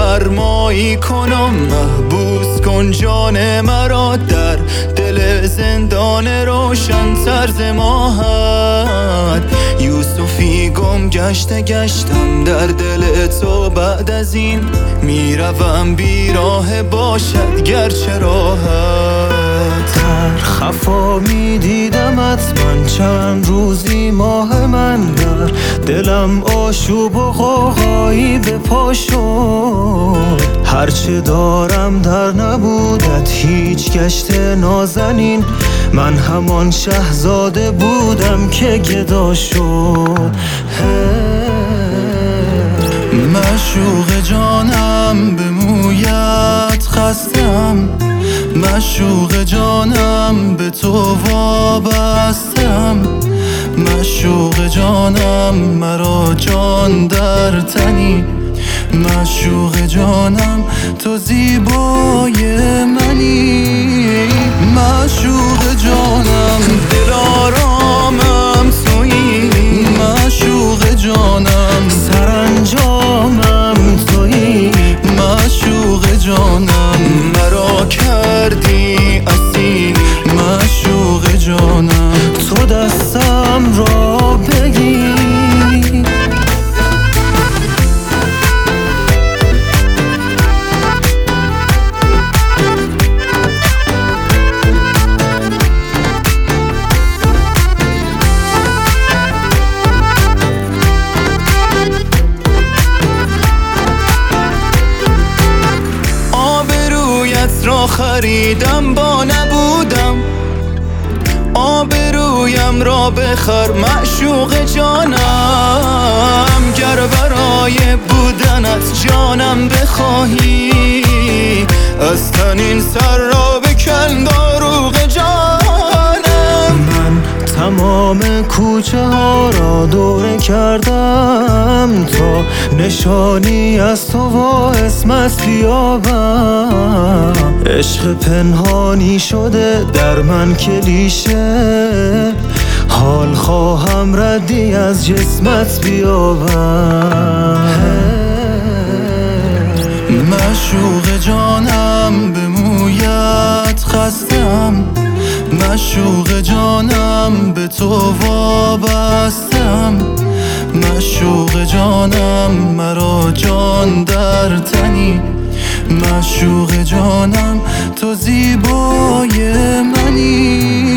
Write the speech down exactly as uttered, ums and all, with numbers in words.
بفرمایی کنم، محبوس کن جان مرا در دل زندان روشن سرز ماهت. یوسفی گم گشته گشتم در دل تو، بعد از این میروم بیراه باشد گرچه راحت. در خفا میدیدمت من چند روزی ماه من، در دلم آشوب و غوغایی به پا شد. هرچه دارم در نبودت هیچ گشت نازنین، من همان شهزاده بودم که گدا شد. معشوق جانم به مویت خستم، معشوق جانم به تو وابستم. معشوق جانم مرا جان در تنی، معشوق جانم تو زیبای منی. معشوق جانم دل آرامم تویی، معشوق جانم سرانجامم تویی. معشوق جانم مرا کردی اسیر، معشوق جانم تو دستم را بگیر. را خریدم با نبودم، آبرویم را بخر معشوق جانم. گر برای بودنت جانم بخواهی، از تن این سر را بکن داروغ جانم. من تمام کوچه ها را دوره کردم تا نشانی از تو و اسمت بیابم. عشق پنهانی شده در من کلیشه، حال خواهم ردی از جسمت بیابم. معشوق جانم به مویت خستم، معشوق جانم به تو وابستم. معشوق جانم مرا جان در تنی، معشوق جانم تو زیبای منی.